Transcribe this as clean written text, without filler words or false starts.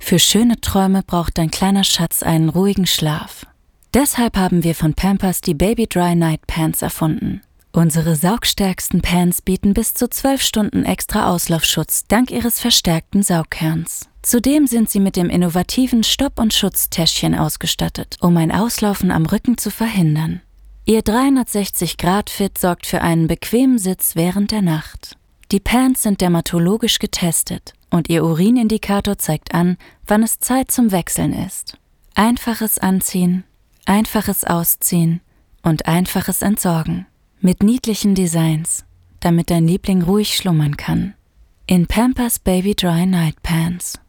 Für schöne Träume braucht dein kleiner Schatz einen ruhigen Schlaf. Deshalb haben wir von Pampers die Baby Dry Night Pants erfunden. Unsere saugstärksten Pants bieten bis zu 12 Stunden extra Auslaufschutz dank ihres verstärkten Saugkerns. Zudem sind sie mit dem innovativen Stopp- und Schutztäschchen ausgestattet, um ein Auslaufen am Rücken zu verhindern. Ihr 360-Grad-Fit sorgt für einen bequemen Sitz während der Nacht. Die Pants sind dermatologisch getestet und ihr Urinindikator zeigt an, wann es Zeit zum Wechseln ist. Einfaches Anziehen, einfaches Ausziehen und einfaches Entsorgen. Mit niedlichen Designs, damit dein Liebling ruhig schlummern kann. In Pampers Baby Dry Night Pants.